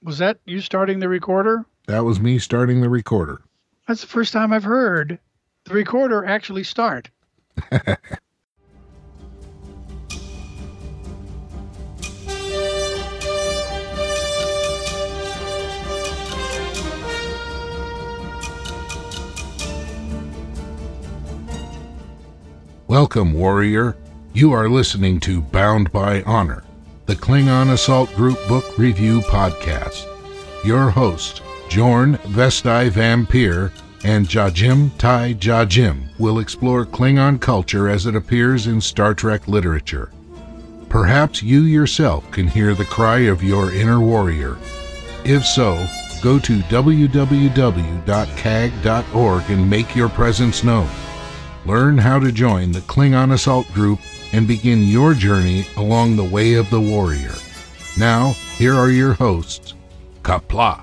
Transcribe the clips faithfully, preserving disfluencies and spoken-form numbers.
Was that you starting the recorder? That was me starting the recorder. That's the first time I've heard the recorder actually start. Welcome, warrior. You are listening to Bound by Honor, the Klingon Assault Group Book Review Podcast. Your host, Jorn Vesti Vampire and Jajim Tai Jajim will explore Klingon culture as it appears in Star Trek literature. Perhaps you yourself can hear the cry of your inner warrior. If so, go to w w w dot c a g dot org and make your presence known. Learn how to join the Klingon Assault Group and begin your journey along the way of the warrior. Now, here are your hosts, Qapla'.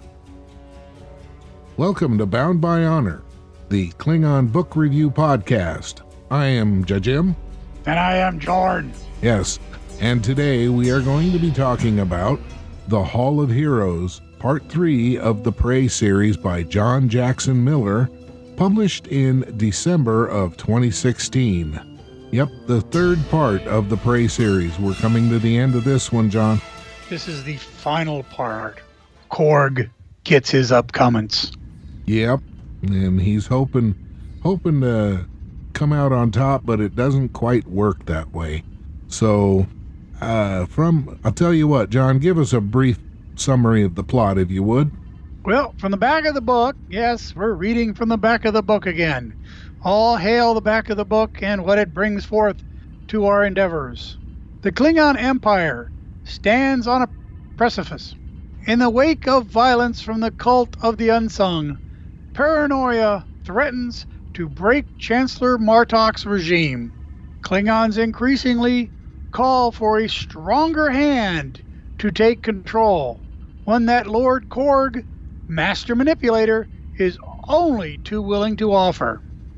Welcome to Bound by Honor, the Klingon Book Review Podcast. I am Jajim. And I am Jorn. Yes, and today we are going to be talking about The Hall of Heroes, Part three of the Prey series by John Jackson Miller, published in December of twenty sixteen. Yep, the third part of the Prey series. We're coming to the end of this one, John. This is the final part. Korg gets his upcomings. Yep, and he's hoping hoping to come out on top, but it doesn't quite work that way. So, uh, from, I'll tell you what, John, give us a brief summary of the plot, if you would. Well, from the back of the book, yes, we're reading from the back of the book again. All hail the back of the book and what it brings forth to our endeavors. The Klingon Empire stands on a precipice. In the wake of violence from the cult of the unsung, paranoia threatens to break Chancellor Martok's regime. Klingons increasingly call for a stronger hand to take control, one that Lord Korg, Master Manipulator, is only too willing to offer.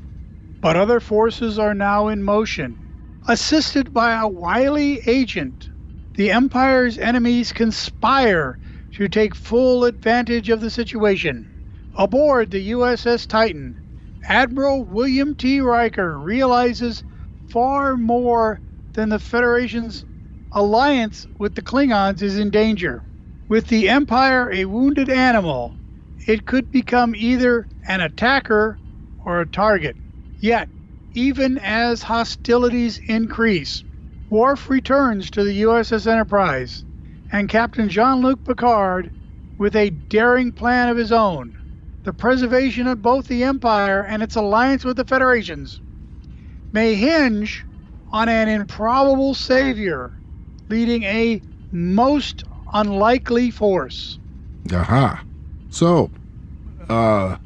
But other forces are now in motion. Assisted by a wily agent, the Empire's enemies conspire to take full advantage of the situation. Aboard the U S S Titan, Admiral William T. Riker realizes far more than the Federation's alliance with the Klingons is in danger. With the Empire a wounded animal, it could become either an attacker or a target. Yet, even as hostilities increase, Worf returns to the U S S Enterprise, and Captain Jean-Luc Picard with a daring plan of his own, the preservation of both the Empire and its alliance with the Federations, may hinge on an improbable savior leading a most unlikely force. Aha. So, uh,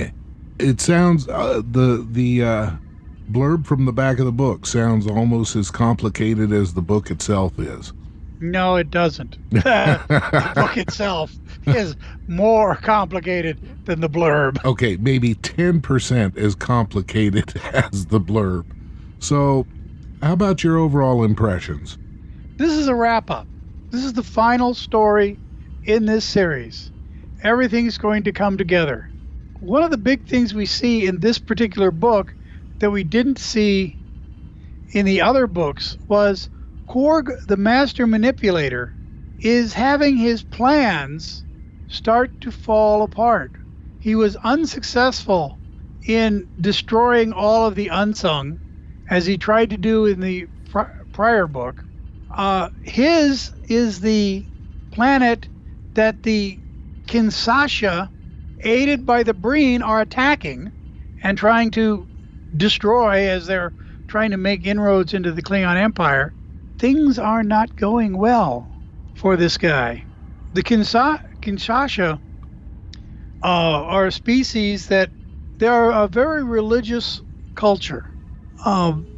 it sounds, uh, the, the, uh, blurb from the back of the book sounds almost as complicated as the book itself is. No, it doesn't. The book itself is more complicated than the blurb. Okay, maybe ten percent as complicated as the blurb. So, how about your overall impressions? This is a wrap-up. This is the final story in this series. Everything's going to come together. One of the big things we see in this particular book that we didn't see in the other books was Korg, the Master Manipulator, is having his plans start to fall apart. He was unsuccessful in destroying all of the unsung, as he tried to do in the pri- prior book. Uh, his is the planet that the Kinshasa, aided by the Breen, are attacking and trying to destroy as they're trying to make inroads into the Klingon Empire. Things are not going well for this guy. The Kinsa- Kinshasa uh, are a species that they're a very religious culture. Um,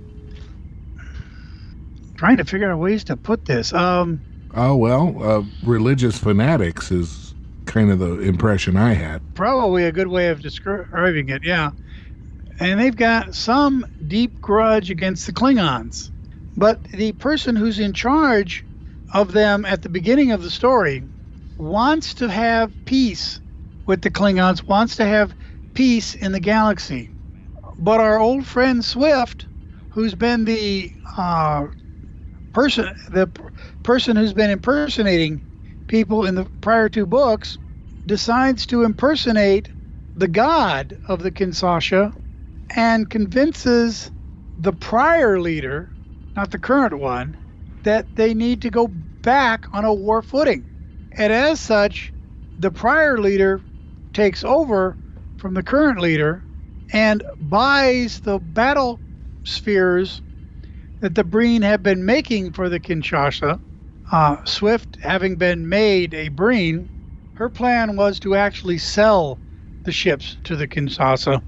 trying to figure out ways to put this. Um, oh, well, uh, religious fanatics is kind of the impression I had. Probably a good way of describing it, yeah. And they've got some deep grudge against the Klingons. But the person who's in charge of them at the beginning of the story wants to have peace with the Klingons, wants to have peace in the galaxy. But our old friend Swift, who's been the uh, person, the p- person who's been impersonating people in the prior two books, decides to impersonate the god of the Kinshasa and convinces the prior leader, not the current one, that they need to go back on a war footing. And as such, the prior leader takes over from the current leader and buys the battle spheres that the Breen have been making for the Kinshasa. Uh, Swift, having been made a Breen, her plan was to actually sell the ships to the Kinshasa.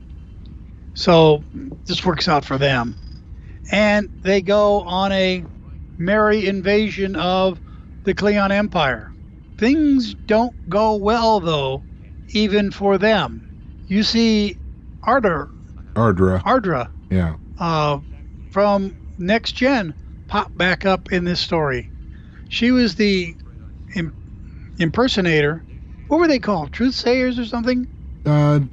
So this works out for them. And they go on a merry invasion of the Klingon Empire. Things don't go well, though, even for them. You see Ardra, Ardra, Ardra, yeah, uh, from Next Gen pop back up in this story. She was the im- impersonator. What were they called? Truth sayers or something? Uh,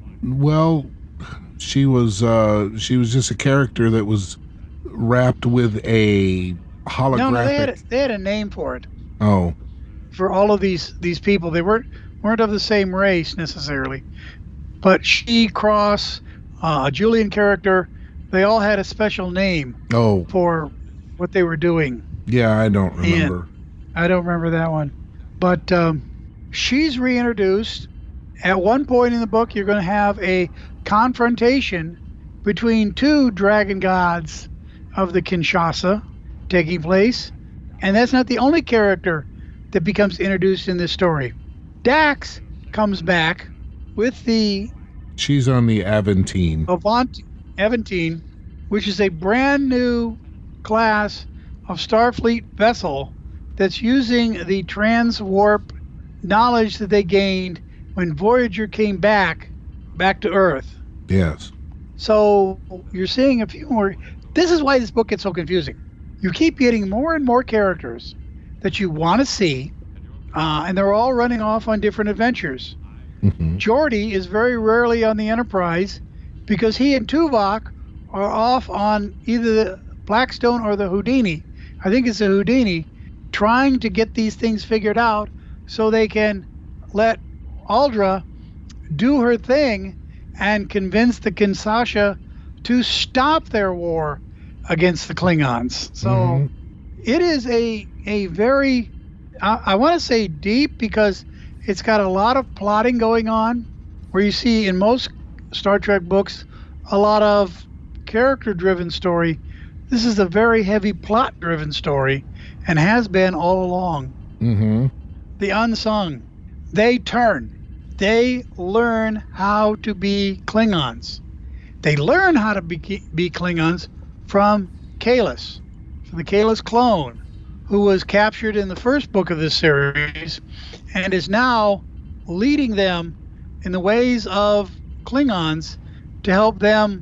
well, she was uh, she was just a character that was wrapped with a holographic. No, no, they had a, they had a name for it. Oh, For all of these these people, they weren't weren't of the same race necessarily, but she, Cross, uh, a Julian character, they all had a special name oh, for what they were doing. yeah, I don't remember. I don't remember that one, but um, she's reintroduced. At one point in the book, you're going to have a confrontation between two dragon gods of the Kinshasa taking place, and that's not the only character that becomes introduced in this story. Dax comes back with the She's on the Aventine. Avant- Aventine, which is a brand new class of Starfleet vessel that's using the transwarp knowledge that they gained when Voyager came back, back to Earth. Yes. So you're seeing a few more. This is why this book gets so confusing. You keep getting more and more characters that you want to see, uh, and they're all running off on different adventures. Mm-hmm. Geordi is very rarely on the Enterprise because he and Tuvok are off on either the Blackstone or the Houdini. I think it's the Houdini, trying to get these things figured out so they can let Aldra do her thing and convince the Kinshasa to stop their war against the Klingons. So Mhm. it is a a very, I, I want to say deep, because it's got a lot of plotting going on, where you see in most Star Trek books a lot of character-driven story. This is a very heavy plot-driven story, and has been all along. Mm-hmm. The unsung, they turn. They learn how to be Klingons. They learn how to be, be Klingons from Kahless, from the Kahless clone, who was captured in the first book of this series and is now leading them in the ways of Klingons to help them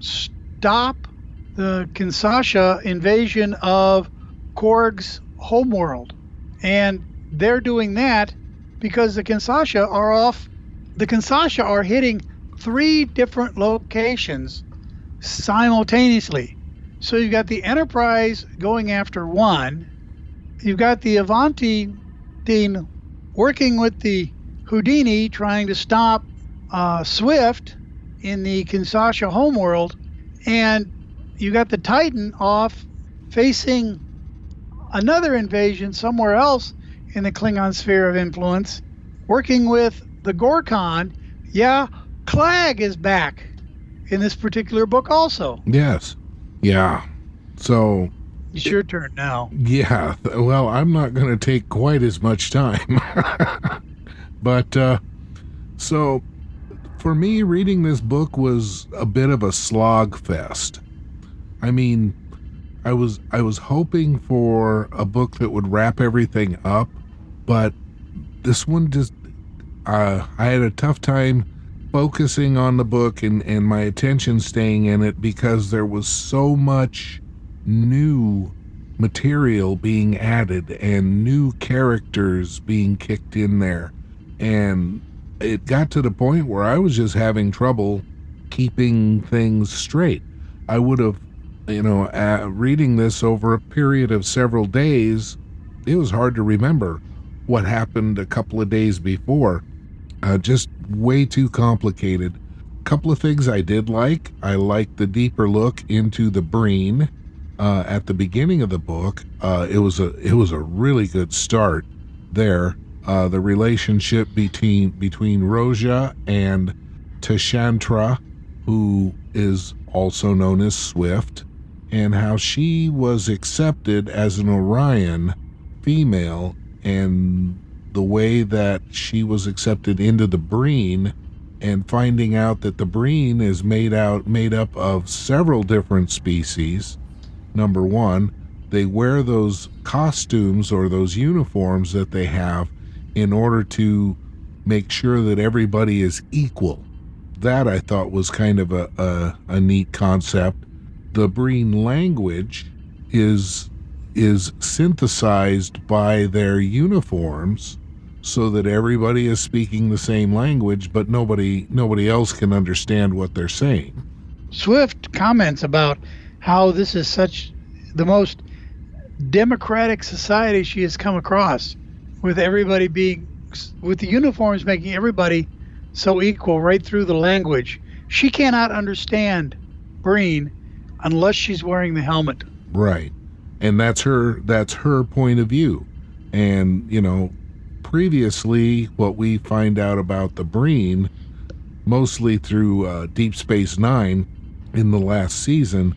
stop the Kinshasa invasion of Korg's homeworld. And they're doing that because the Kinshasa are off. The Kinshasa are hitting three different locations simultaneously. So you've got the Enterprise going after one. You've got the Aventine working with the Houdini trying to stop uh, Swift in the Kinshasa homeworld. And you got the Titan off facing another invasion somewhere else in the Klingon sphere of influence, working with the Gorkon. Yeah, Clag is back in this particular book also. Yes. Yeah. So, It's your turn now. yeah. Well, I'm not going to take quite as much time. But, uh, so, for me, reading this book was a bit of a slog fest. I mean, I was I was hoping for a book that would wrap everything up, but this one just, uh, I had a tough time focusing on the book and, and my attention staying in it because there was so much new material being added and new characters being kicked in there. And it got to the point where I was just having trouble keeping things straight. I would have, you know, uh, reading this over a period of several days, it was hard to remember what happened a couple of days before. Uh, just way too complicated. A couple of things I did like. I liked the deeper look into the Breen uh, at the beginning of the book. Uh, it was a it was a really good start there. Uh, the relationship between between Roja and Tashantra, who is also known as Swift, and how she was accepted as an Orion female, and the way that she was accepted into the Breen, and finding out that the Breen is made out made up of several different species. Number one, they wear those costumes or those uniforms that they have in order to make sure that everybody is equal. That I thought was kind of a, a, a neat concept. The Breen language is is synthesized by their uniforms so that everybody is speaking the same language, but nobody nobody else can understand what they're saying. Swift comments about how this is such the most democratic society she has come across, with everybody being, with the uniforms making everybody so equal right through the language. She cannot understand Breen unless she's wearing the helmet. Right. And that's her that's her point of view. And, you know, previously what we find out about the Breen, mostly through uh, Deep Space Nine in the last season,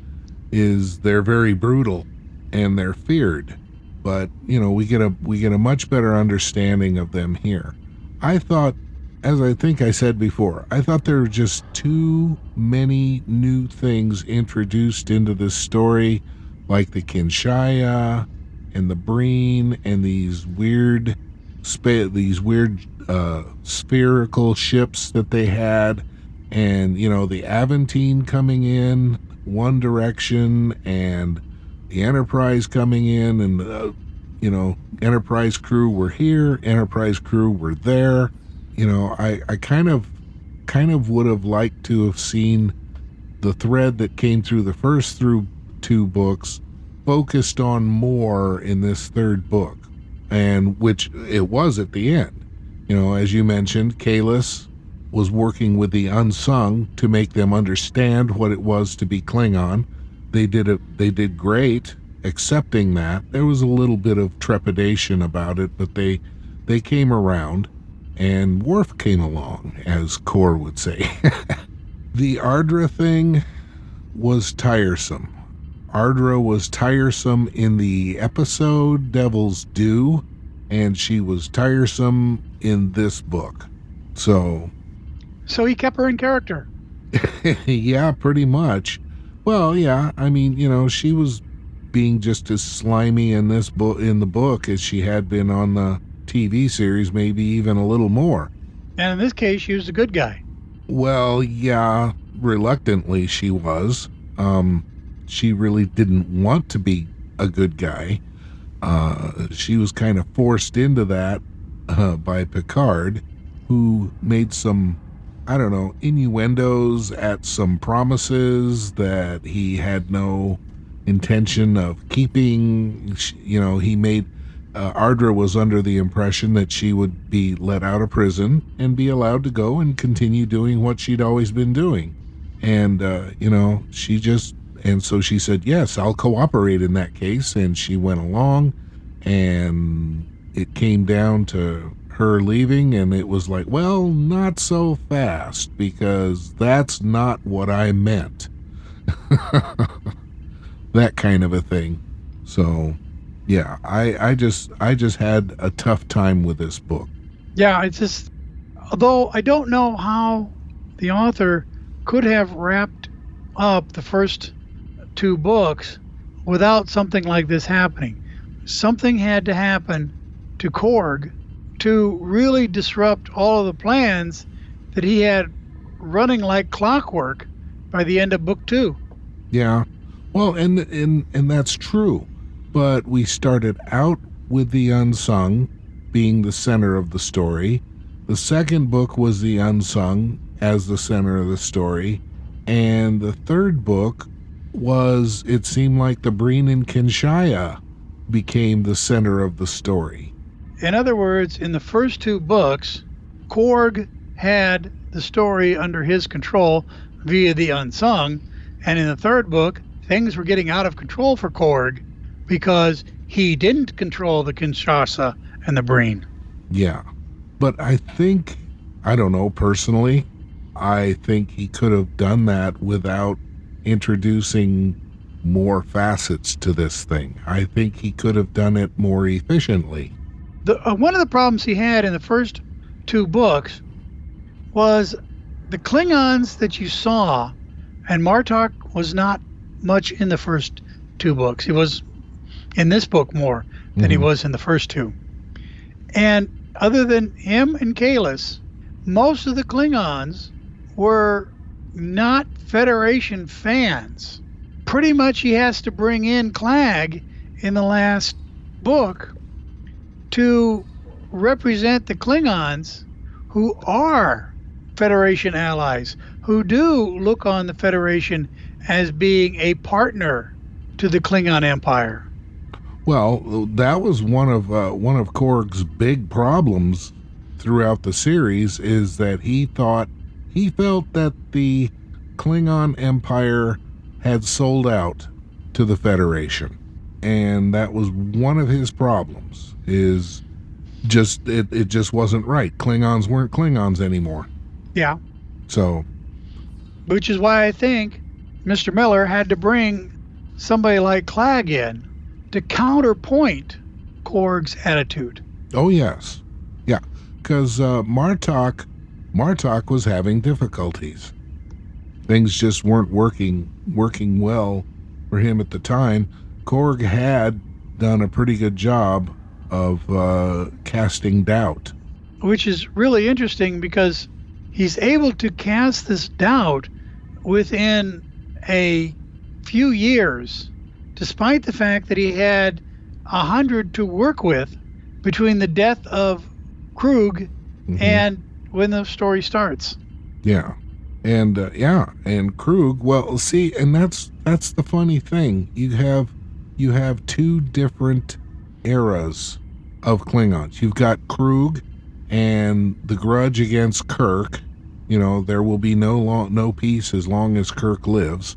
is they're very brutal and they're feared. But, you know, we get a we get a much better understanding of them here. I thought, as I think I said before, I thought there were just too many new things introduced into this story, like the Kinshaya and the Breen and these weird spa- these weird uh, spherical ships that they had, and, you know, the Aventine coming in one direction and the Enterprise coming in, and uh, you know, Enterprise crew were here, Enterprise crew were there. You know, I, I kind of kind of would have liked to have seen the thread that came through the first through two books focused on more in this third book, and which it was at the end. You know, as you mentioned, Kahless was working with the Unsung to make them understand what it was to be Klingon. They did it. They did great accepting that. There was a little bit of trepidation about it, but they they came around, and Worf came along, as Kor would say. The Ardra thing was tiresome. Ardra was tiresome in the episode Devil's Due, and she was tiresome in this book. So... So he kept her in character. Yeah, pretty much. Well, yeah, I mean, you know, she was being just as slimy in this book, in the book, as she had been on the T V series, maybe even a little more. And in this case, she was a good guy. Well, yeah, reluctantly she was. Um, she really didn't want to be a good guy. Uh, she was kind of forced into that uh, by Picard, who made some, I don't know, innuendos at some promises that he had no intention of keeping. You know, he made, uh, Ardra was under the impression that she would be let out of prison and be allowed to go and continue doing what she'd always been doing. And, uh, you know, she just, and so she said, yes, I'll cooperate in that case. And she went along, and it came down to her leaving, and it was like, well, not so fast, because that's not what I meant. That kind of a thing. So, yeah, I, I just I just had a tough time with this book. Yeah, it's just, although I don't know how the author could have wrapped up the first two books without something like this happening. Something had to happen to Korg to really disrupt all of the plans that he had running like clockwork by the end of book two. Yeah. Well, and and and that's true. but we started out with the Unsung being the center of the story. The second book was the Unsung as the center of the story. And the third book was, it seemed like the Breen and Kinshaya became the center of the story. In other words, in the first two books, Korg had the story under his control via the Unsung. And in the third book, things were getting out of control for Korg because he didn't control the Kinshasa and the Breen. Yeah. But I think, I don't know, personally, I think he could have done that without introducing more facets to this thing. I think he could have done it more efficiently. The, uh, one of the problems he had in the first two books was the Klingons that you saw, and Martok was not much in the first two books. He was in this book more than mm-hmm. he was in the first two. And other than him and Kahless, most of the Klingons were not Federation fans. Pretty much he has to bring in Klag in the last book to represent the Klingons who are Federation allies, who do look on the Federation as being a partner to the Klingon Empire. Well, that was one of uh, one of Korg's big problems throughout the series, is that he thought he felt that the Klingon Empire had sold out to the Federation, and that was one of his problems. Is just it, it just wasn't right. Klingons weren't Klingons anymore. Yeah. So, which is why I think Mister Miller had to bring somebody like Klag in to counterpoint Korg's attitude. Oh yes, yeah, because uh, Martok, Martok was having difficulties. Things just weren't working working well for him at the time. Korg had done a pretty good job of uh, casting doubt, which is really interesting because he's able to cast this doubt within a few years, despite the fact that he had a hundred to work with between the death of Krug mm-hmm. and when the story starts. Yeah. And uh, yeah, and Krug, well, see, and that's that's the funny thing. You have you have two different eras of Klingons. You've got Krug and the grudge against Kirk. You know, there will be no long, no peace as long as Kirk lives.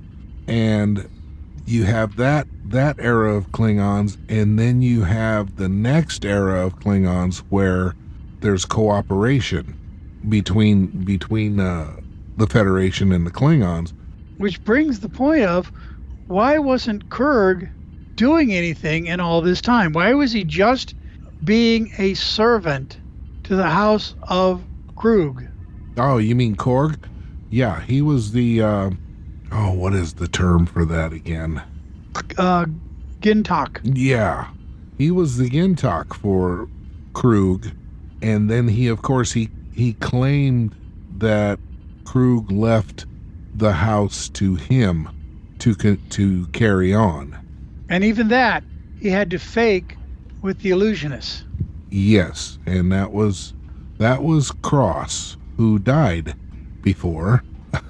And you have that that era of Klingons, and then you have the next era of Klingons where there's cooperation between between uh, the Federation and the Klingons. Which brings the point of, why wasn't Kurg doing anything in all this time? Why was he just being a servant to the House of Krug? Oh, you mean Korg? Yeah, he was the, uh, oh, what is the term for that again? Uh, Gintok. Yeah, he was the Gintok for Krug, and then he, of course, he, he claimed that Krug left the house to him to to carry on. And even that, he had to fake with the illusionist. Yes, and that was that was Cross, who died before.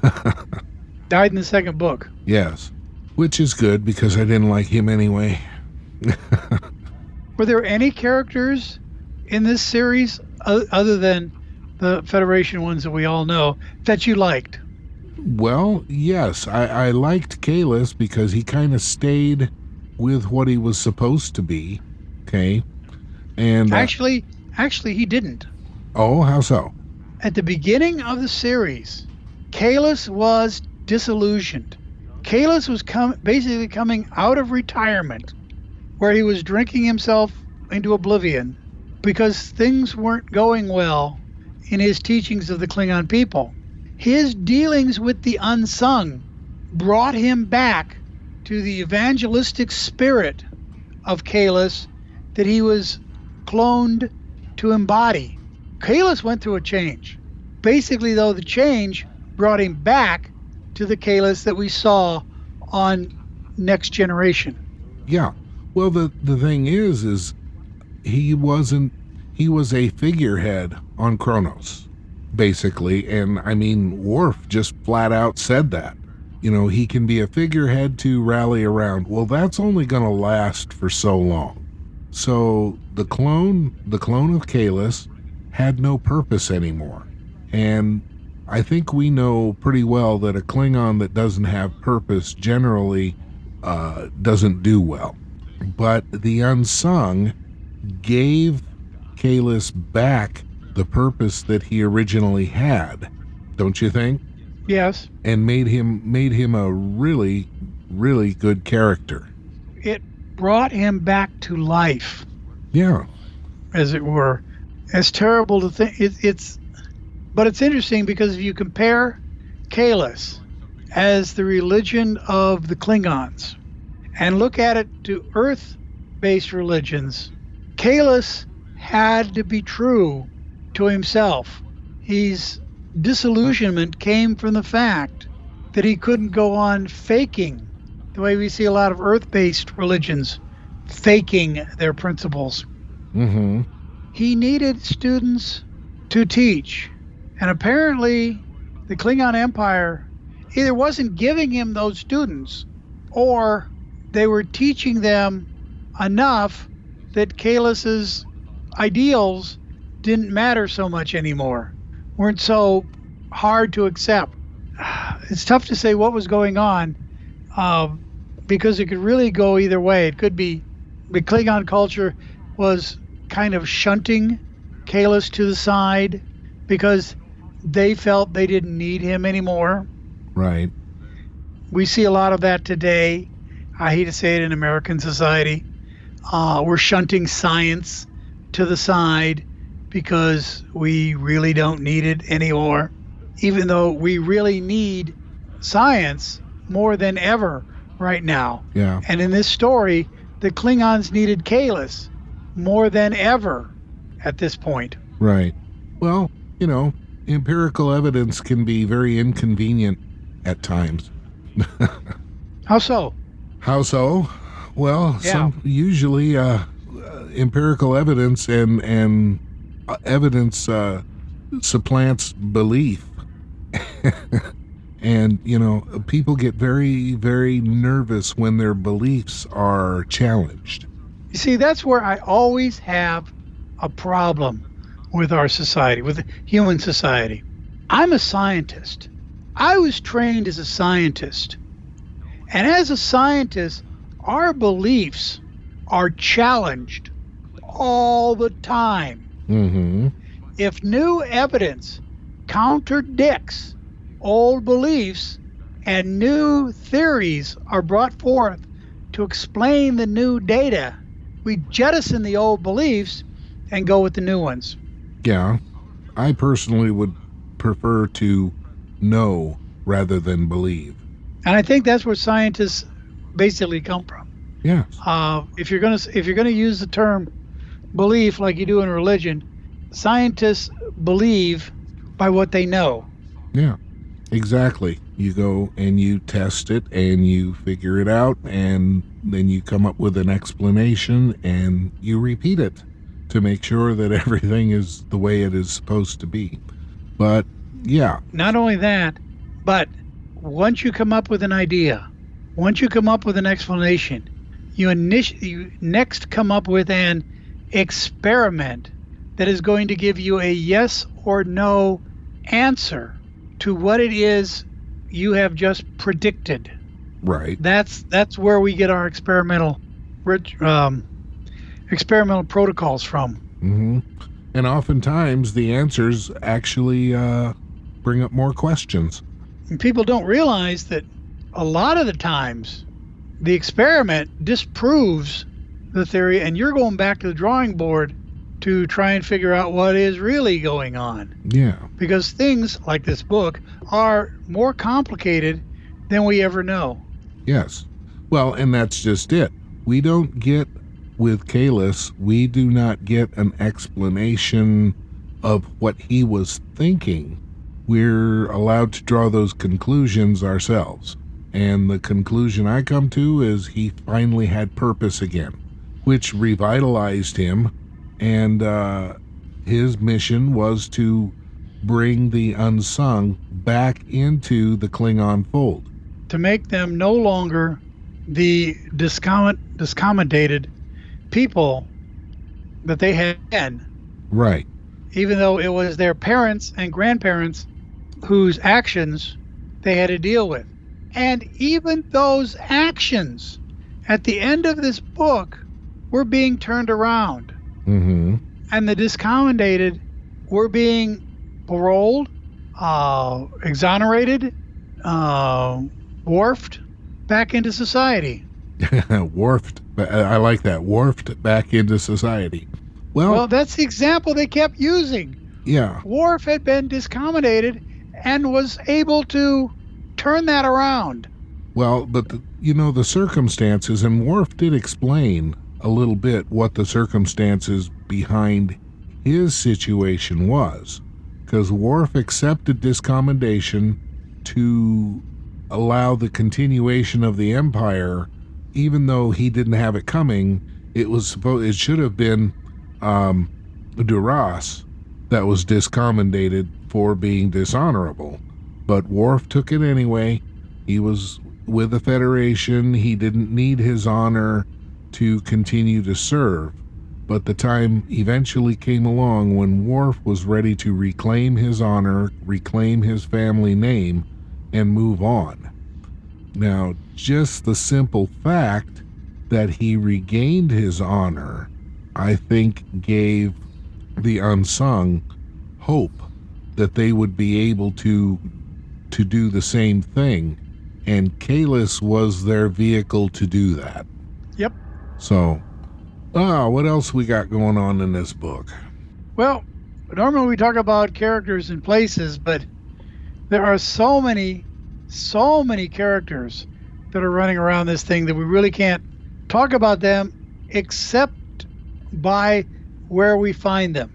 Died in the second book. Yes, which is good because I didn't like him anyway. Were there any characters in this series other than the Federation ones that we all know that you liked? Well, yes, I, I liked Kahless because he kind of stayed with what he was supposed to be. Okay, and uh, actually, actually, he didn't. Oh, how so? At the beginning of the series, Kahless was disillusioned. Kahless was com- basically coming out of retirement, where he was drinking himself into oblivion because things weren't going well in his teachings of the Klingon people. His dealings with the Unsung brought him back to the evangelistic spirit of Kahless that he was cloned to embody. Kahless went through a change. Basically, though, the change brought him back to the Kahless that we saw on Next Generation. Yeah. Well, the, the thing is, is he wasn't, he was a figurehead on Kronos, basically. And I mean, Worf just flat out said that. You know, he can be a figurehead to rally around. Well, that's only going to last for so long. So the clone, the clone of Kahless had no purpose anymore. And I think we know pretty well that a Klingon that doesn't have purpose generally uh, doesn't do well. But the Unsung gave Kahless back the purpose that he originally had, don't you think? Yes. And made him made him a really, really good character. It brought him back to life. Yeah. As it were. It's terrible to think. It, it's, but it's interesting because if you compare Kahless as the religion of the Klingons and look at it to Earth-based religions, Kahless had to be true to himself. His disillusionment came from the fact that he couldn't go on faking the way we see a lot of Earth-based religions faking their principles. Mm-hmm. He needed students to teach. And apparently, the Klingon Empire either wasn't giving him those students or they were teaching them enough that Kahless's ideals didn't matter so much anymore, weren't so hard to accept. It's tough to say what was going on uh, because it could really go either way. It could be the Klingon culture was kind of shunting Kahless to the side because they felt they didn't need him anymore. Right. We see a lot of that today. I hate to say it in American society. Uh, we're shunting science to the side because we really don't need it anymore, even though we really need science more than ever right now. Yeah. And in this story, the Klingons needed Kahless more than ever at this point. Right. Well, you know, empirical evidence can be very inconvenient at times. How so? How so? Well, Yeah. some usually uh, uh, empirical evidence and and uh, evidence uh, supplants belief. And, you know, people get very, very nervous when their beliefs are challenged. You see, that's where I always have a problem with our society, with human society. I'm a scientist. I was trained as a scientist. And as a scientist, our beliefs are challenged all the time. Mm-hmm. If new evidence contradicts old beliefs and new theories are brought forth to explain the new data, we jettison the old beliefs and go with the new ones. Yeah. I personally would prefer to know rather than believe. And I think that's where scientists basically come from. Yeah. Uh, if you're gonna if you're gonna use the term belief like you do in religion, scientists believe by what they know. Yeah. Exactly. You go and you test it and you figure it out and then you come up with an explanation and you repeat it to make sure that everything is the way it is supposed to be. But yeah. Not only that, but once you come up with an idea, once you come up with an explanation, you, initi- you next come up with an experiment that is going to give you a yes or no answer to what it is you have just predicted. Right. That's that's where we get our experimental um, experimental protocols from. Mm-hmm. And oftentimes the answers actually uh, bring up more questions. And people don't realize that a lot of the times the experiment disproves the theory and you're going back to the drawing board to try and figure out what is really going on. Yeah. Because things like this book are more complicated than we ever know. Yes. Well, and that's just it. We don't get, with Kahless, we do not get an explanation of what he was thinking. We're allowed to draw those conclusions ourselves. And the conclusion I come to is he finally had purpose again. which revitalized him, and uh, his mission was to bring the unsung back into the Klingon fold. To make them no longer the discommod- discommoded people that they had been. Right. Even though it was their parents and grandparents whose actions they had to deal with. And even those actions at the end of this book were being turned around. Mm-hmm. And the discommoded were being paroled, uh, exonerated, uh, wharfed back into society. Wharfed. I like that. Wharfed back into society. Well, well, that's the example they kept using. Yeah. Worf had been discommoded and was able to turn that around. Well, but, the, you know, the circumstances, and Worf did explain a little bit what the circumstances behind his situation was. Because Worf accepted discommodation to allow the continuation of the Empire, even though he didn't have it coming. It was supposed, it should have been um, Duras that was discommoded for being dishonorable. But Worf took it anyway. He was with the Federation. He didn't need his honor to continue to serve. But the time eventually came along when Worf was ready to reclaim his honor, reclaim his family name, and move on. Now, just the simple fact that he regained his honor, I think, gave the unsung hope that they would be able to to do the same thing, and Kahless was their vehicle to do that. Yep. So, ah, what else we got going on in this book? Well, normally we talk about characters and places, but there are so many, so many characters that are running around this thing that we really can't talk about them except by where we find them.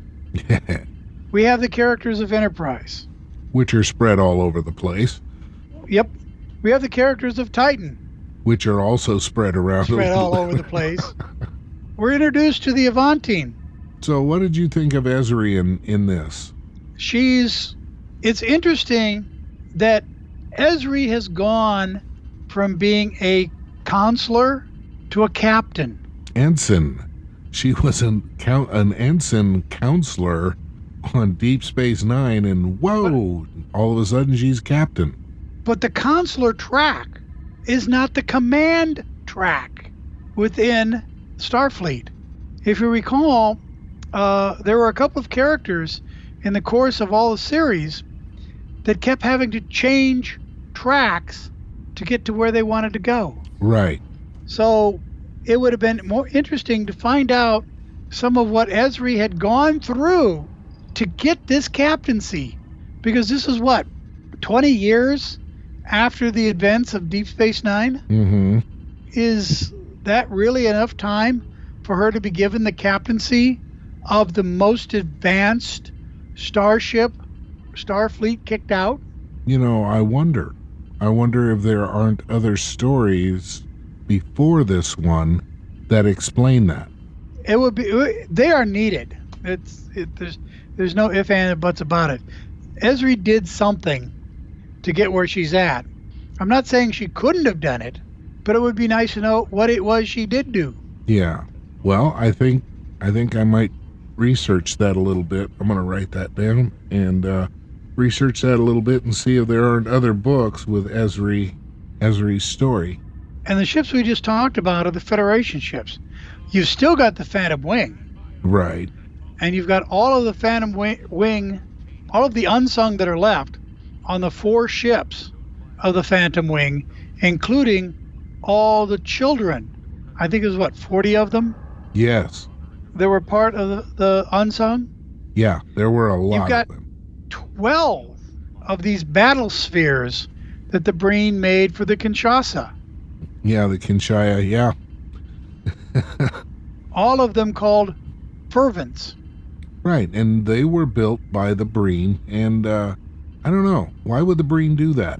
We have the characters of Enterprise, which are spread all over the place. Yep. We have the characters of Titan, which are also spread around. Spread all over the place. We're introduced to the Avantine. So what did you think of Ezri in, in this? She's, it's interesting that Ezri has gone from being a counselor to a captain. Ensign. She was an, an ensign counselor on Deep Space Nine, and whoa, but, all of a sudden she's captain. But the counselor track is not the command track within Starfleet. If you recall, uh, there were a couple of characters in the course of all the series that kept having to change tracks to get to where they wanted to go. Right. So it would have been more interesting to find out some of what Ezri had gone through to get this captaincy, because this is what, twenty years after the events of Deep Space Nine? Mm-hmm. Is that really enough time for her to be given the captaincy of the most advanced starship Starfleet kicked out? You know, I wonder. I wonder if there aren't other stories before this one that explain that. It would be. They are needed. It's. It, there's. There's no ifs, ands, and buts about it. Ezri did something to get where she's at. I'm not saying she couldn't have done it, but it would be nice to know what it was she did do. Yeah. Well, I think I think I might research that a little bit. I'm going to write that down and uh, research that a little bit and see if there aren't other books with Ezri, Ezri's story. And the ships we just talked about are the Federation ships. You've still got the Phantom Wing. Right. And you've got all of the Phantom Wing, all of the unsung that are left on the four ships of the Phantom Wing, including all the children. I think there's, what, forty of them? Yes. They were part of the, the unsung? Yeah, there were a lot You've got of them. twelve of these battle spheres that the Breen made for the Kinshasa. Yeah, the Kinshasa, yeah. All of them called Fervents. Right, and they were built by the Breen, and uh, I don't know, why would the Breen do that?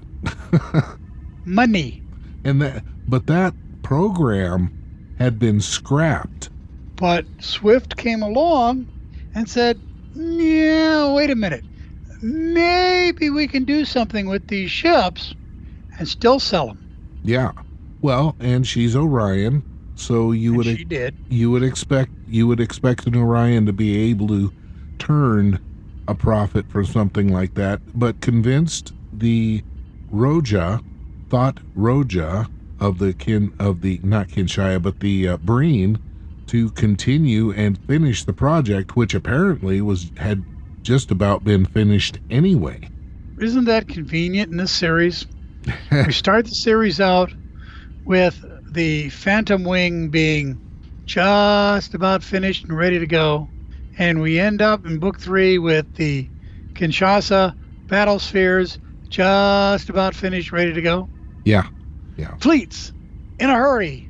Money. And that, but that program had been scrapped But Swift came along and said, yeah, wait a minute. Maybe we can do something with these ships and still sell them. Yeah. Well, and she's Orion, so you And would she did. you would expect you would expect an Orion to be able to turn a profit for something like that, but convinced the Roja, thought Roja of the kin of the not Kinshaya, but the uh, Breen, to continue and finish the project, which apparently was had just about been finished anyway. Isn't that convenient in this series? We start the series out with the Phantom Wing being just about finished and ready to go, and we end up in book three with the Kinshasa battle spheres just about finished, ready to go. Yeah, yeah. Fleets in a hurry.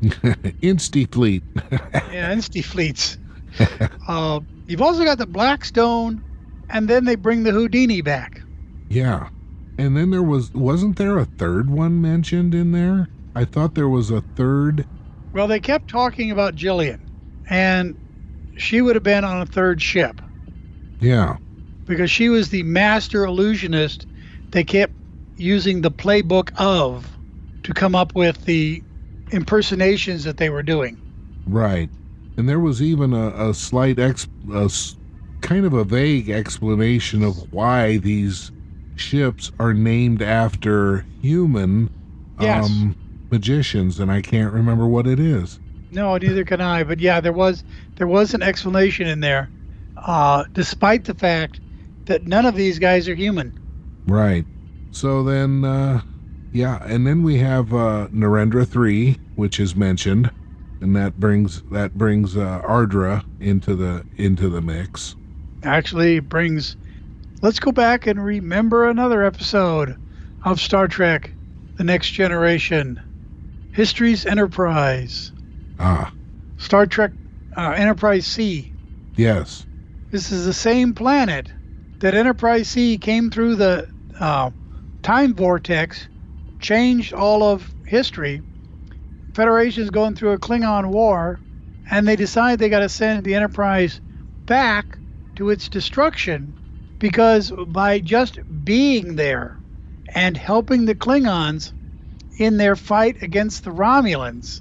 Insty fleet. Yeah, insty fleets. uh, you've also got the Blackstone, and then they bring the Houdini back. Yeah. And then there was, wasn't there a third one mentioned in there? I thought there was a third. Well, they kept talking about Jillian, and she would have been on a third ship Yeah. because she was the master illusionist they kept using the playbook of to come up with the impersonations that they were doing. Right. And there was even a, a slight, ex, a, s- kind of a vague explanation of why these ships are named after human Yes. um, magicians, and I can't remember what it is. No, neither can I. But yeah, there was there was an explanation in there, uh, despite the fact that none of these guys are human. Right. So then, uh, yeah, and then we have uh, Narendra three, which is mentioned, and that brings that brings uh, Ardra into the into the mix. Actually, it brings. Let's go back and remember another episode of Star Trek: The Next Generation, History's Enterprise, Ah, Star Trek uh, Enterprise C. yes, This is the same planet that Enterprise C came through the uh, time vortex, changed all of history. Federation's going through a Klingon war, and they decide they got to send the Enterprise back to its destruction because by just being there and helping the Klingons in their fight against the Romulans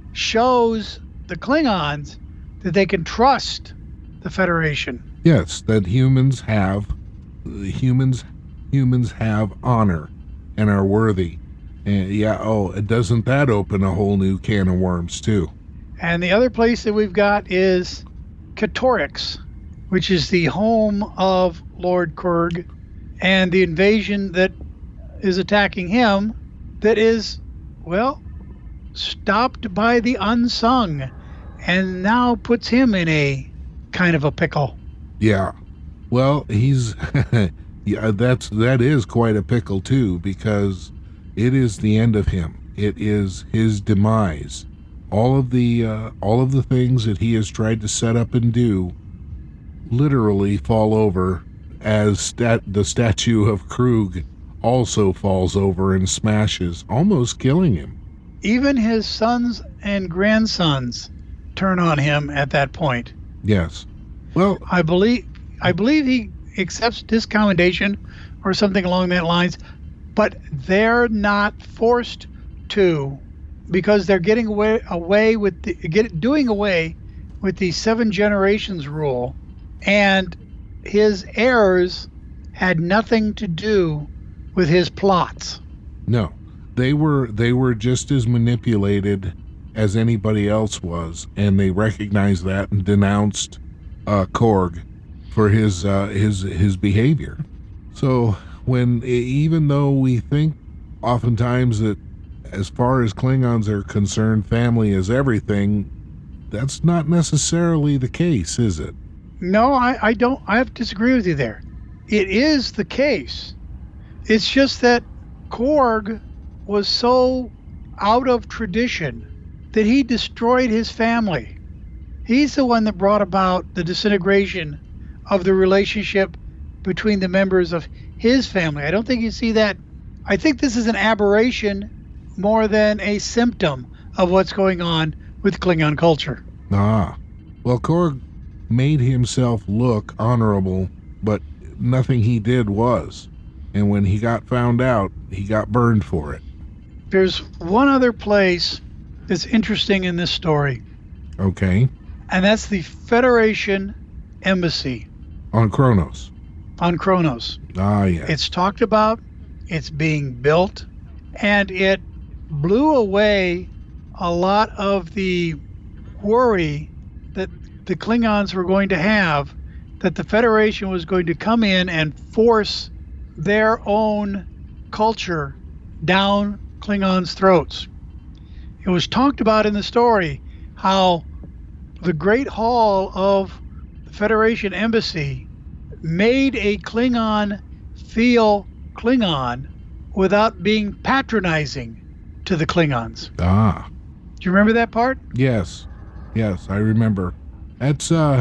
shows the Klingons that they can trust the Federation. yes, that humans have humans humans have honor and are worthy. And yeah, oh, doesn't that open a whole new can of worms too? And the other place that we've got is Katorix, which is the home of Lord Kurg, and the invasion that is attacking him that is, well, stopped by the Unsung, and now puts him in a kind of a pickle. Yeah. Well, he's yeah, that's that is quite a pickle too, because it is the end of him. It is his demise. All of the uh, all of the things that he has tried to set up and do literally fall over as stat- the statue of Krug also falls over and smashes, almost killing him. Even his sons and grandsons turn on him at that point. Yes. Well, I believe I believe he accepts discommendation or something along that lines, but they're not forced to because they're getting away away with the, get doing away with the seven generations rule, and his heirs had nothing to do with his plots. no. They were they were just as manipulated as anybody else was, and they recognized that and denounced uh, Korg for his uh, his his behavior. So when even though we think oftentimes that as far as Klingons are concerned, family is everything, that's not necessarily the case, is it? No, I, I don't. I have to disagree with you there. It is the case. It's just that Korg was so out of tradition that he destroyed his family. He's the one that brought about the disintegration of the relationship between the members of his family. I don't think you see that. I think this is an aberration more than a symptom of what's going on with Klingon culture. Ah, Well, Korg made himself look honorable, but nothing he did was. And when he got found out, he got burned for it. There's one other place that's interesting in this story, Okay. and that's the Federation Embassy On Kronos. on Kronos. Ah, yeah. It's talked about, it's being built, and it blew away a lot of the worry that the Klingons were going to have that the Federation was going to come in and force their own culture down Klingons' throats. It was talked about in the story how the Great Hall of the Federation Embassy made a Klingon feel Klingon without being patronizing to the Klingons. Ah, Do you remember that part? yes. Yes, I remember. That's, uh,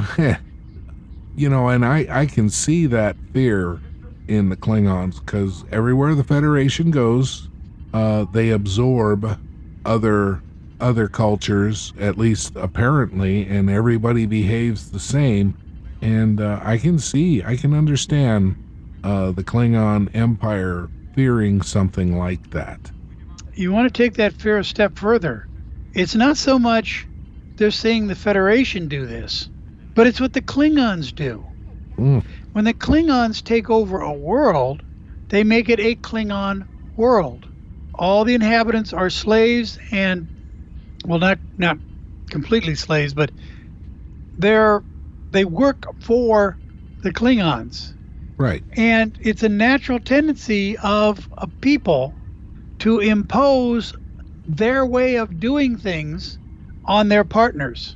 you know, and I, I can see that fear in the Klingons, because everywhere the Federation goes, uh, they absorb other other cultures, at least apparently, and everybody behaves the same. And uh, I can see, I can understand uh, the Klingon Empire fearing something like that. You want to take that fear a step further. It's not so much they're seeing the Federation do this, but it's what the Klingons do. Mm. When the Klingons take over a world, they make it a Klingon world. All the inhabitants are slaves, and, well, not not completely slaves, but they're they work for the Klingons. Right. And it's a natural tendency of a people to impose their way of doing things on their partners.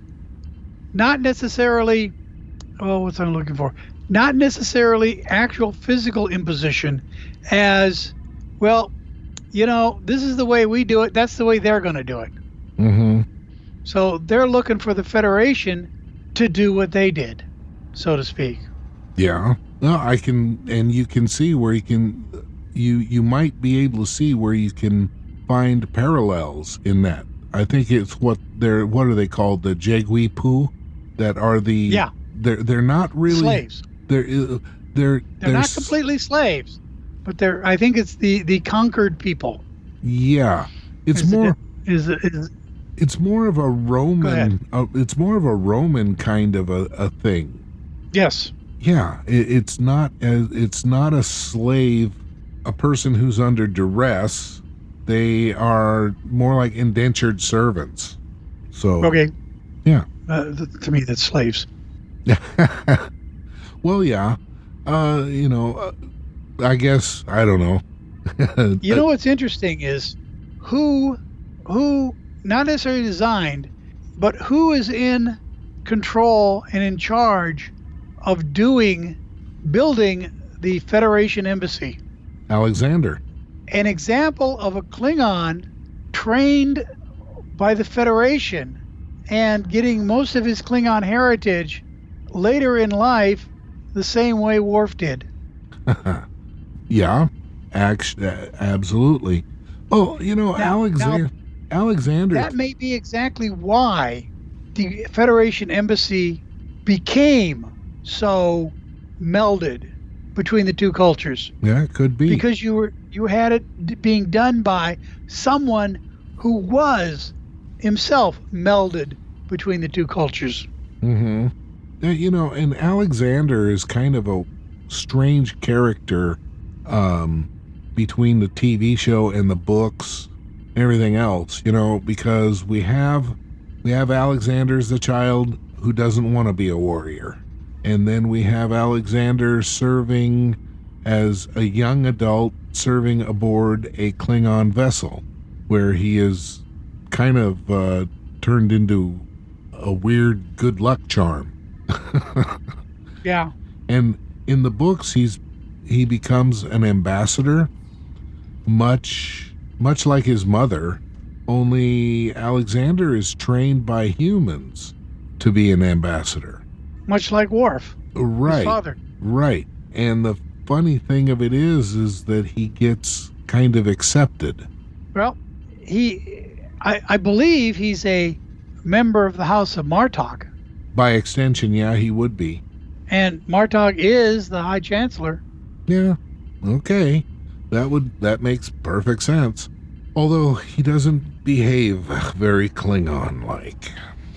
Not necessarily, oh, what's I'm looking for? Not necessarily actual physical imposition as, well, you know, this is the way we do it. That's the way they're going to do it. Mm-hmm. So they're looking for the Federation to do what they did, so to speak. Yeah. No, I can, and you can see where you can, you you might be able to see where you can find parallels in that. I think it's what they're, what are they called? The Jegwipu, that are the, Yeah. They're they're not really Slaves. They're uh, they're They're not completely slaves, but they're. I think it's the, the conquered people. Yeah, it's Is the more. di- Is is It's more of a Go Roman. ahead. Uh, it's more of a Roman kind of a, a thing. yes. Yeah, it, it's not as it's not a slave, a person who's under duress. They are more like indentured servants. So Okay. yeah. Uh, th- to me, that's slaves. Well, yeah. Uh, you know, uh, I guess I don't know. You know what's interesting is who, who not necessarily designed, but who is in control and in charge of doing, building the Federation Embassy. Alexander. An example of a Klingon trained by the Federation and getting most of his Klingon heritage later in life the same way Worf did. Yeah, actually, absolutely. Oh, you know, Now- Alexander. Alexander. That may be exactly why the Federation Embassy became so melded between the two cultures, yeah, it could be. because you were you had it d- being done by someone who was himself melded between the two cultures. Mm-hmm. Uh, You know, and Alexander is kind of a strange character um, between the T V show and the books and everything else, you know, because we have we have Alexander as the child who doesn't want to be a warrior. And then we have Alexander serving as a young adult, serving aboard a Klingon vessel, where he is kind of uh, turned into a weird good luck charm. Yeah. And in the books, he's he becomes an ambassador, much much like his mother. Only Alexander is trained by humans to be an ambassador. Much like Worf, Right. his father. Right. And the funny thing of it is, is that he gets kind of accepted. Well, he, I, I believe he's a member of the House of Martok. By extension, yeah, he would be. And Martok is the High Chancellor. Yeah, okay. That would that makes perfect sense. Although he doesn't behave very Klingon-like.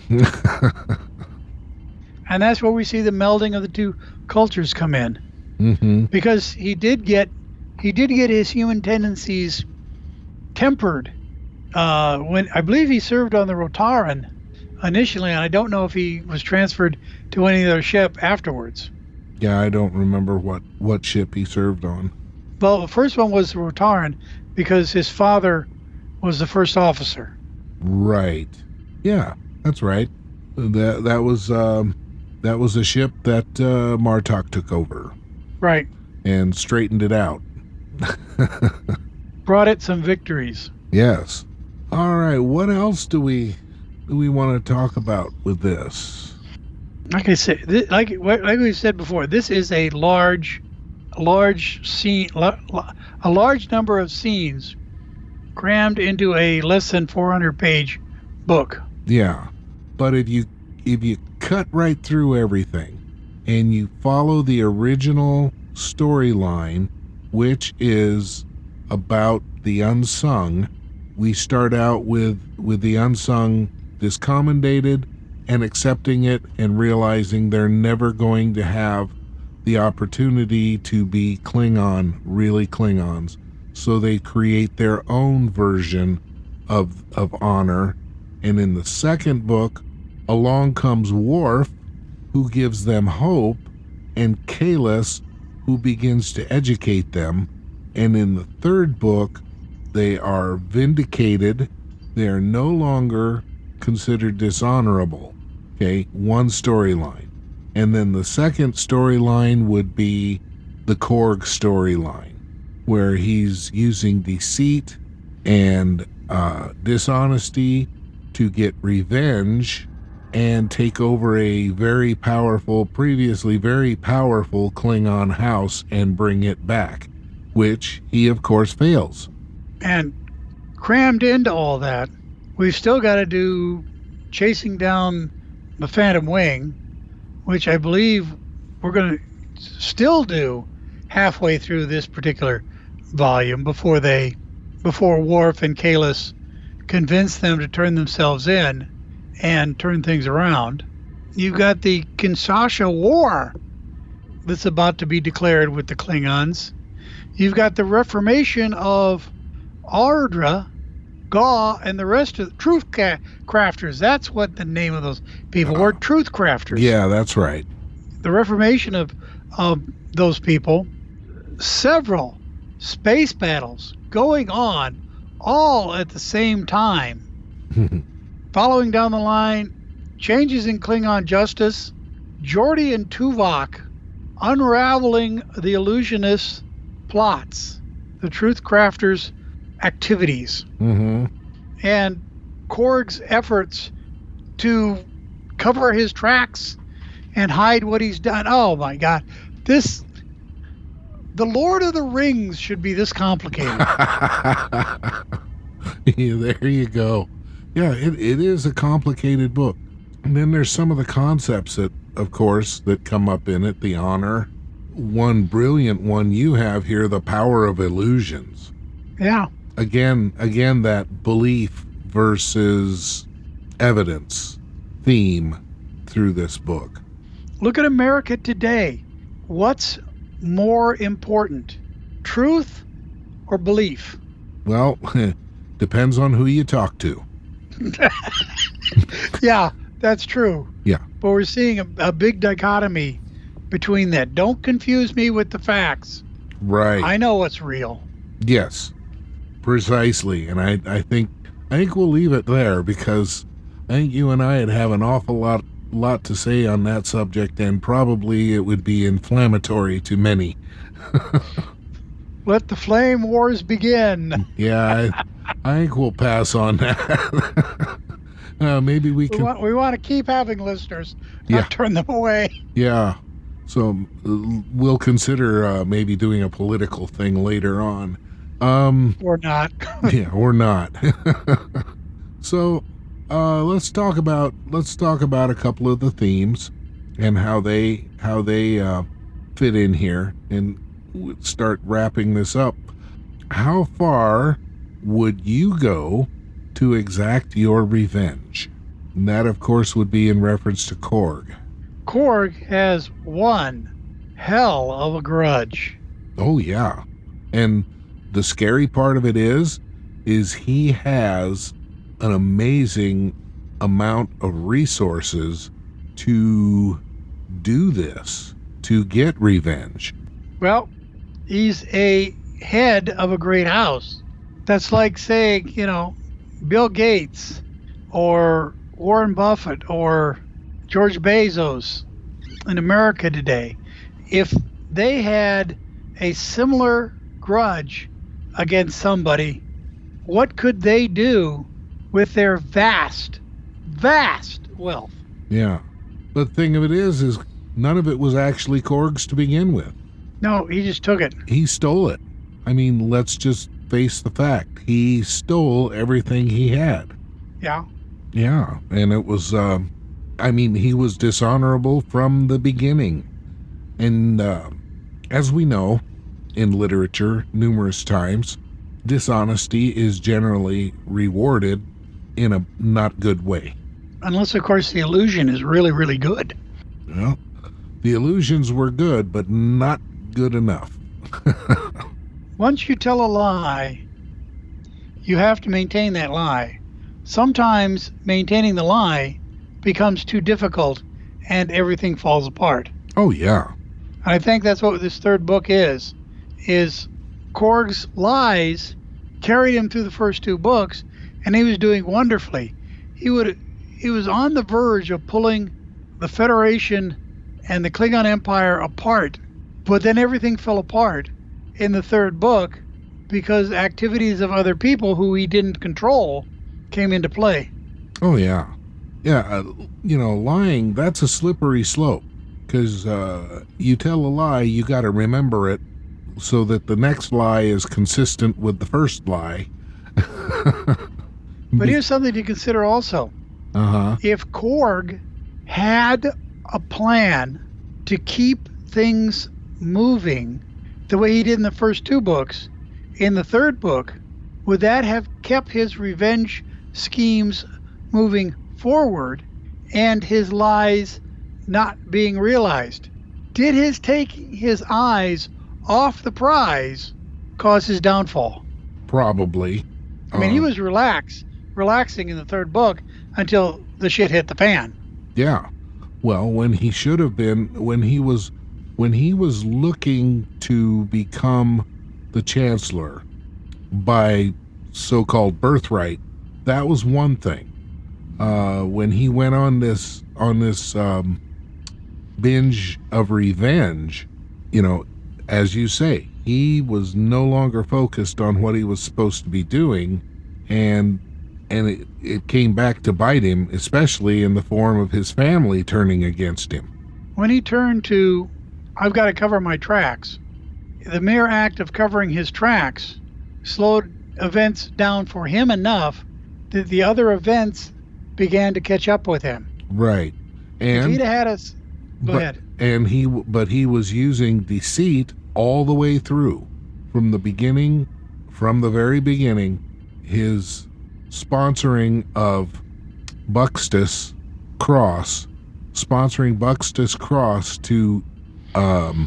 And that's where we see the melding of the two cultures come in. Mm-hmm. Because he did get he did get his human tendencies tempered uh, when I believe he served on the Rotaran initially, and I don't know if he was transferred to any other ship afterwards. Yeah, I don't remember what, what ship he served on. Well, the first one was the Rotaran because his father was the first officer. Right. Yeah, that's right. That that was um, that was a ship that uh, Martok took over. Right. And straightened it out. Brought it some victories. Yes. All right. What else do we do we want to talk about with this? Like I said, this, like like we said before, this is a large, large scene, a large number of scenes crammed into a less than four hundred page book. Yeah, but if you if you cut right through everything and you follow the original storyline, which is about the unsung, we start out with with the unsung discommendated and accepting it and realizing they're never going to have the opportunity to be Klingon, really Klingons. So they create their own version of of honor. And in the second book, along comes Worf, who gives them hope, and Kahless, who begins to educate them. And in the third book, they are vindicated. They are no longer considered dishonorable. Okay, one storyline. And then the second storyline would be the Korg storyline, where he's using deceit and uh, dishonesty to get revenge and take over a very powerful, previously very powerful Klingon house and bring it back, which he, of course, fails. And crammed into all that, we've still got to do chasing down the Phantom Wing, which I believe we're going to still do halfway through this particular volume before they, before Worf and Kahless convince them to turn themselves in and turn things around. You've got the Kinshasa War that's about to be declared with the Klingons. You've got the reformation of Ardra, Gaw, and the rest of the Truth ca- Crafters. That's what the name of those people were, Truth Crafters. Yeah, that's right. The reformation of, of those people. Several space battles going on all at the same time. Following down the line, changes in Klingon justice, Geordi and Tuvok unraveling the illusionists' plots, the Truth Crafters' activities, mm-hmm. and Korg's efforts to cover his tracks and hide what he's done. Oh my God, this, the Lord of the Rings should be this complicated. Yeah, there you go. Yeah, it, it is a complicated book. And then there's some of the concepts that, of course, that come up in it, the honor. One brilliant one you have here, the power of illusions. Yeah. Again, again, that belief versus evidence theme through this book. Look at America today. What's more important, truth or belief? Well, depends on who you talk to. Yeah, that's true. Yeah. But we're seeing a, a big dichotomy between that. Don't confuse me with the facts. Right. I know what's real. Yes, precisely. And I, I think I think we'll leave it there, because I think you and I would have an awful lot lot to say on that subject, and probably it would be inflammatory to many. Let the flame wars begin. Yeah, I, I think we'll pass on that. uh, maybe we can. We want, we want to keep having listeners, not Yeah. turn them away. Yeah. So uh, we'll consider uh, maybe doing a political thing later on. Um, Or not. yeah, or not. So uh, let's talk about let's talk about a couple of the themes and how they how they uh, fit in here, and start wrapping this up. How far would you go to exact your revenge? And that, of course, would be in reference to Korg. Korg has one hell of a grudge. Oh, yeah. And the scary part of it is, is he has an amazing amount of resources to do this, to get revenge. Well, he's a head of a great house. That's like saying, you know, Bill Gates or Warren Buffett or George Bezos in America today. If they had a similar grudge against somebody, what could they do with their vast, vast wealth? Yeah. But the thing of it is, is none of it was actually Korg's to begin with. No, he just took it. He stole it. I mean, let's just face the fact. He stole everything he had. Yeah. Yeah. And it was, um, I mean, he was dishonorable from the beginning. And uh, as we know in literature numerous times, dishonesty is generally rewarded in a not good way. Unless, of course, the illusion is really, really good. Well, the illusions were good, but not good enough. Once you tell a lie, you have to maintain that lie. Sometimes maintaining the lie becomes too difficult and everything falls apart. Oh, yeah. And I think that's what this third book is, is Korg's lies carried him through the first two books, and he was doing wonderfully. He would he was on the verge of pulling the Federation and the Klingon Empire apart, but then everything fell apart in the third book because activities of other people who he didn't control came into play. Oh, yeah. Yeah, uh, you know, lying, that's a slippery slope, because uh, you tell a lie, you got to remember it so that the next lie is consistent with the first lie. But here's something to consider also. Uh-huh. If Korg had a plan to keep things moving the way he did in the first two books, in the third book, would that have kept his revenge schemes moving forward and his lies not being realized? Did his taking his eyes off the prize cause his downfall? Probably. I mean, um, he was relaxed, relaxing in the third book until the shit hit the fan. Yeah. Well, when he should have been, when he was, when he was looking to become the Chancellor by so-called birthright, that was one thing. Uh, when he went on this on this um, binge of revenge, you know, as you say, he was no longer focused on what he was supposed to be doing, and and it, it came back to bite him, especially in the form of his family turning against him. When he turned to, I've got to cover my tracks, the mere act of covering his tracks slowed events down for him enough that the other events began to catch up with him. Right. And if he'd had us, go but, ahead. And he, but he was using deceit all the way through, from the beginning, from the very beginning. His sponsoring of Buxtus Cross, sponsoring Buxtus Cross to, um,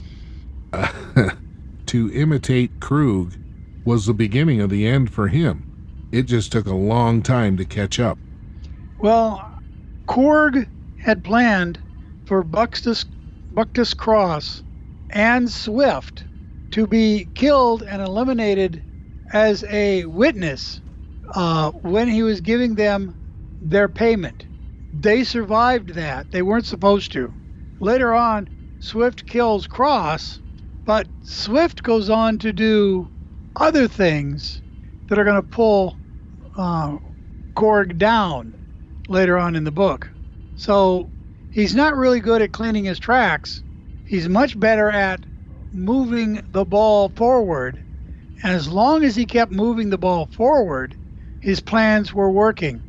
to imitate Krug, was the beginning of the end for him. It just took a long time to catch up. Well, Korg had planned for Buxtus, Buxtus Cross and Swift to be killed and eliminated as a witness uh, when he was giving them their payment. They survived that. They weren't supposed to. Later on, Swift kills Cross, but Swift goes on to do other things that are going to pull uh, Korg down later on in the book. So he's not really good at cleaning his tracks. He's much better at moving the ball forward. And as long as he kept moving the ball forward, his plans were working.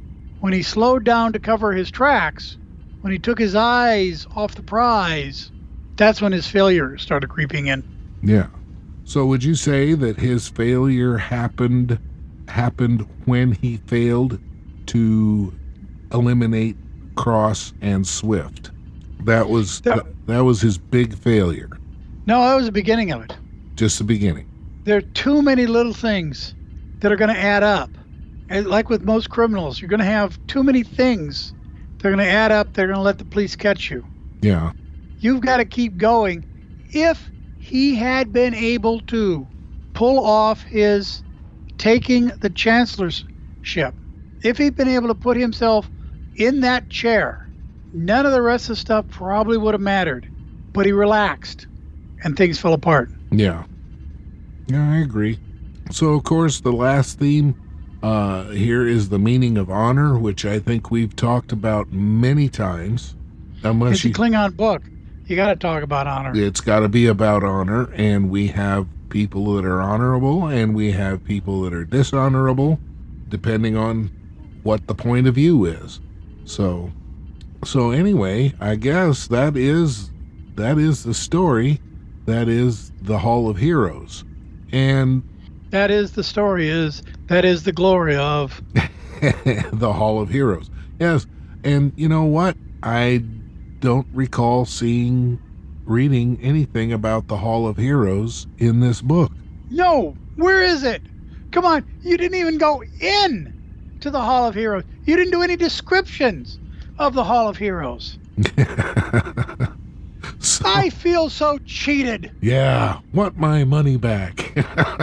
when he slowed down to cover his tracks, when he took his eyes off the prize, that's when his failure started creeping in. Yeah. So would you say that his failure happened happened when he failed to eliminate Cross and Swift? That was that, that was his big failure. No, that was the beginning of it. Just the beginning. There are too many little things that are going to add up. And like with most criminals, you're going to have too many things. They're going to add up. They're going to let the police catch you. Yeah. You've got to keep going. If he had been able to pull off his taking the chancellorship, if he'd been able to put himself in that chair, none of the rest of the stuff probably would have mattered. But he relaxed, and things fell apart. Yeah. Yeah, I agree. So, of course, the last theme uh, here is the meaning of honor, which I think we've talked about many times. Unless it's a you, Klingon book. You got to talk about honor. It's got to be about honor, and we have people that are honorable, and we have people that are dishonorable, depending on what the point of view is. So, so anyway, I guess that is that is the story. That is the Hall of Heroes. And that is the story, is that is the glory of the Hall of Heroes. Yes. And you know what? I don't recall seeing, reading anything about the Hall of Heroes in this book. No, where is it? Come on, you didn't even go in to the Hall of Heroes. You didn't do any descriptions of the Hall of Heroes. So, I feel so cheated. Yeah, want my money back.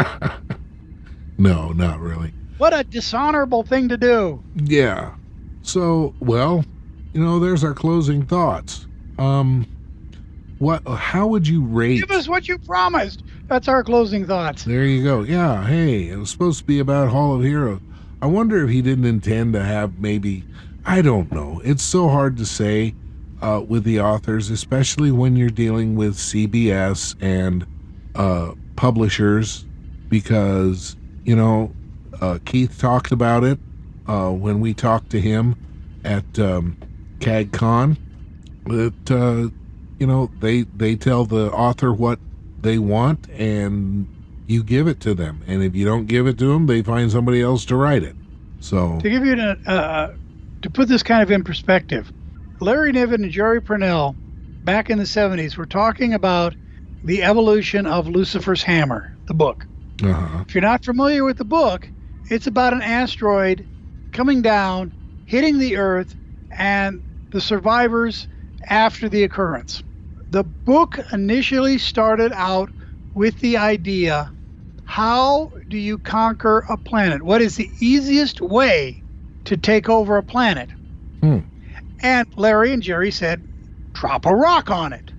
No, not really. What a dishonorable thing to do. Yeah. So, well, you know, there's our closing thoughts. Um, what? How would you rate? Give us what you promised. That's our closing thoughts. There you go. Yeah. Hey, it was supposed to be about Hall of Heroes. I wonder if he didn't intend to have maybe. I don't know. It's so hard to say. Uh, with the authors, especially when you're dealing with C B S and uh, publishers, because, you know, uh, Keith talked about it uh, when we talked to him at um, CAGCon, that, uh, you know, they, they tell the author what they want and you give it to them. And if you don't give it to them, they find somebody else to write it. So to give you an, uh, to put this kind of in perspective, Larry Niven and Jerry Pournelle, back in the seventies, were talking about the evolution of Lucifer's Hammer, the book. Uh-huh. If you're not familiar with the book, it's about an asteroid coming down, hitting the Earth, and the survivors after the occurrence. The book initially started out with the idea, how do you conquer a planet? What is the easiest way to take over a planet? Hmm. And Larry and Jerry said, drop a rock on it.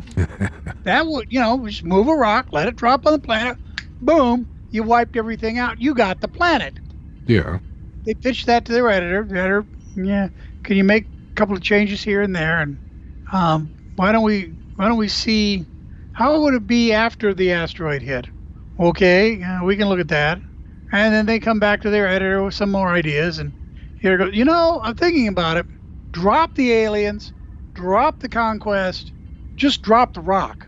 That would, you know, just move a rock, let it drop on the planet. Boom, you wiped everything out. You got the planet. Yeah. They pitched that to their editor. The editor, yeah, can you make a couple of changes here and there? And um, why don't we, why don't we see, how would it be after the asteroid hit? Okay, uh, we can look at that. And then they come back to their editor with some more ideas. And here goes, you know, I'm thinking about it. Drop the aliens, drop the conquest, just drop the rock.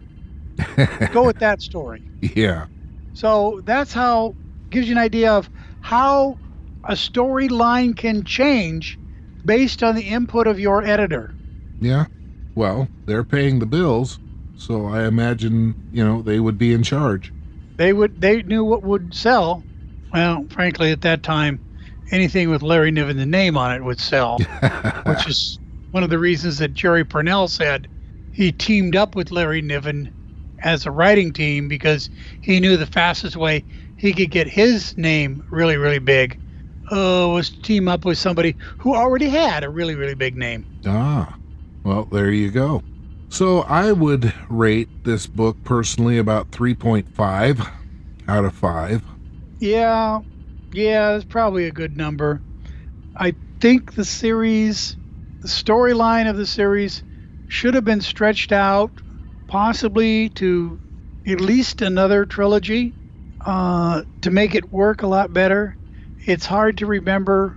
Go with that story. Yeah. So that's how, gives you an idea of how a storyline can change based on the input of your editor. Yeah. Well, they're paying the bills, so I imagine, you know, they would be in charge. They would, they knew what would sell. Well, frankly, at that time, anything with Larry Niven's name on it would sell, which is one of the reasons that Jerry Pournelle said he teamed up with Larry Niven as a writing team, because he knew the fastest way he could get his name really, really big uh, was to team up with somebody who already had a really, really big name. Ah, well, there you go. So I would rate this book personally about three point five out of five. Yeah. Yeah, it's probably a good number. I think the series, the storyline of the series should have been stretched out possibly to at least another trilogy uh, to make it work a lot better. It's hard to remember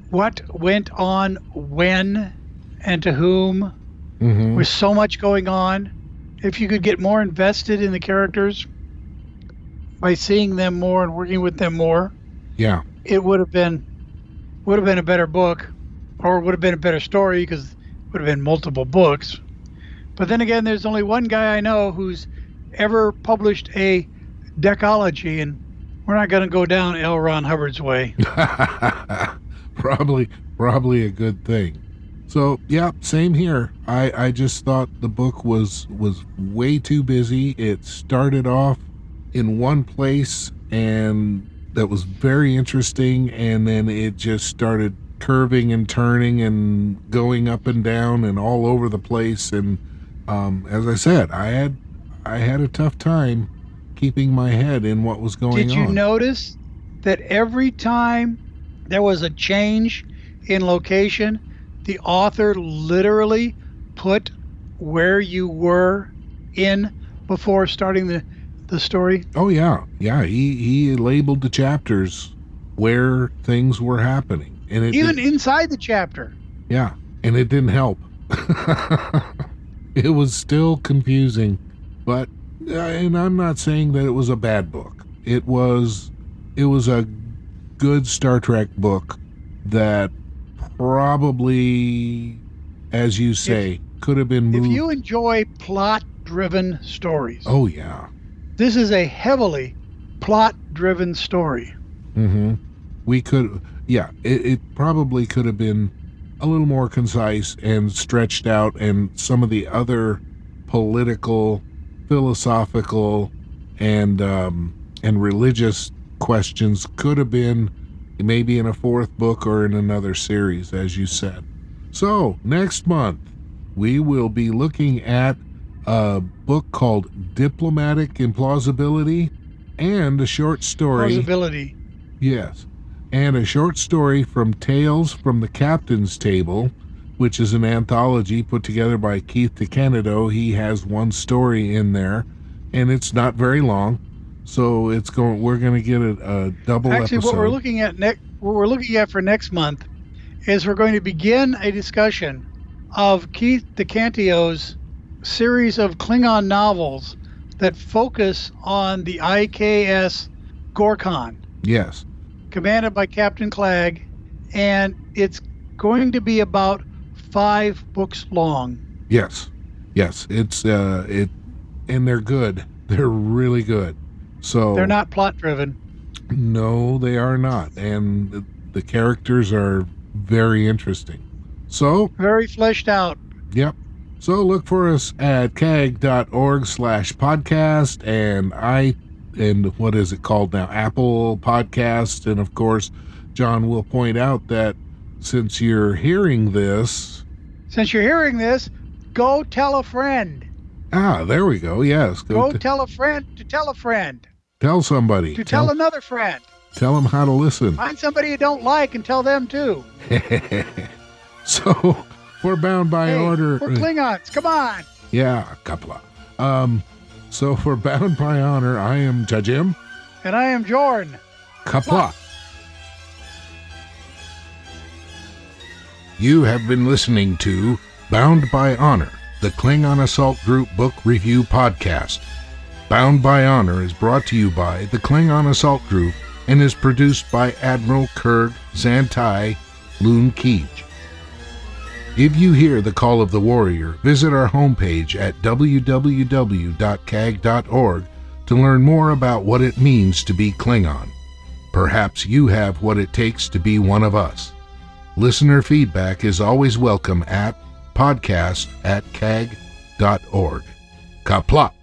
what went on when and to whom. Mm-hmm. With so much going on. If you could get more invested in the characters by seeing them more and working with them more, Yeah. it would have been would have been a better book, or would have been a better story, because it would have been multiple books. But then again, there's only one guy I know who's ever published a decology, and we're not going to go down L. Ron Hubbard's way. probably, probably a good thing. So yeah, same here. I, I just thought the book was was way too busy. It started off in one place, and that was very interesting, and then it just started curving and turning and going up and down and all over the place. And um, as I said, I had I had a tough time keeping my head in what was going on. Did you on. notice that every time there was a change in location, the author literally put where you were in before starting the, the story? Oh yeah, yeah. He he labeled the chapters where things were happening, and it Even it, inside the chapter. yeah, and it didn't help. It was still confusing, but uh, and I'm not saying that it was a bad book. It was it was a good Star Trek book that probably, as you say, if, could have been moved. If you enjoy plot-driven stories, oh yeah, this is a heavily plot-driven story. Mm-hmm. We could, yeah, it, it probably could have been a little more concise and stretched out, and some of the other political, philosophical, and um, and religious questions could have been maybe in a fourth book or in another series, as you said. So, next month, we will be looking at a book called Diplomatic Implausibility and a short story. Plausibility. Yes. And a short story from Tales from the Captain's Table, which is an anthology put together by Keith DeCandido. He has one story in there, and it's not very long. So it's going. We're going to get a, a double Actually, episode. what we're looking at next, what we're looking at for next month, is we're going to begin a discussion of Keith DeCantido's series of Klingon novels that focus on the I K S Gorkon. Yes. Commanded by Captain Clag, and it's going to be about five books long. Yes. Yes. It's uh it, and they're good. They're really good. So they're not plot driven. No, they are not, and the, the characters are very interesting. So very fleshed out. Yep. So look for us at cag.org slash podcast, and I and what is it called now? Apple Podcast. And of course, John will point out that since you're hearing this, since you're hearing this, go tell a friend. Ah, there we go. Yes. Go, go t- tell a friend to tell a friend. Tell somebody. To tell, tell another friend. Tell them how to listen. Find somebody you don't like and tell them too. So, we're bound by hey, order. We're Klingons. Come on. Yeah, Kapla. Um, so for Bound by Honor, I am Jajim. And I am Jorn. Kapla. You have been listening to Bound by Honor, the Klingon Assault Group Book Review Podcast. Bound by Honor is brought to you by the Klingon Assault Group and is produced by Admiral Kurg Zantai Loon Keej. If you hear the call of the warrior, visit our homepage at w w w dot cag dot org to learn more about what it means to be Klingon. Perhaps you have what it takes to be one of us. Listener feedback is always welcome at podcast at cag dot org. Kapla!